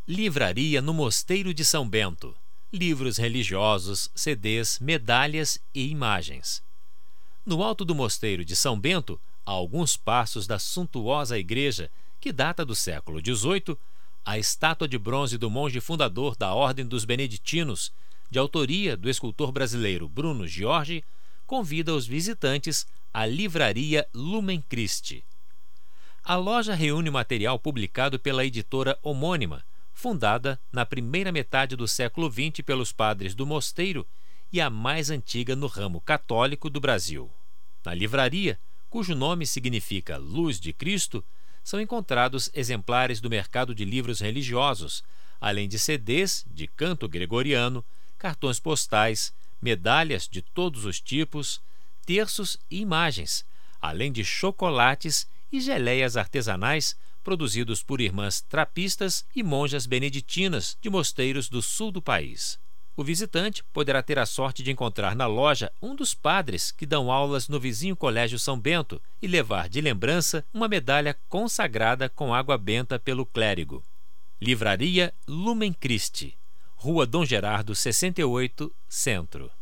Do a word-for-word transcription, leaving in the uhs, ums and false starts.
Livraria no Mosteiro de São Bento. Livros religiosos, C Ds, medalhas e imagens. No alto do Mosteiro de São Bento, a alguns passos da suntuosa igreja, que data do século dezoito, a estátua de bronze do monge fundador da Ordem dos Beneditinos, de autoria do escultor brasileiro Bruno Giorgi, convida os visitantes à Livraria Lumen Christi. A loja reúne material publicado pela editora homônima, fundada na primeira metade do século vinte pelos padres do mosteiro e a mais antiga no ramo católico do Brasil. Na livraria, cujo nome significa Luz de Cristo, são encontrados exemplares do mercado de livros religiosos, além de C Ds de canto gregoriano, cartões postais, medalhas de todos os tipos, terços e imagens, além de chocolates e geleias artesanais produzidos por irmãs trapistas e monjas beneditinas de mosteiros do sul do país. O visitante poderá ter a sorte de encontrar na loja um dos padres que dão aulas no vizinho Colégio São Bento e levar de lembrança uma medalha consagrada com água benta pelo clérigo. Livraria Lumen Christi, Rua Dom Gerardo, sessenta e oito, Centro.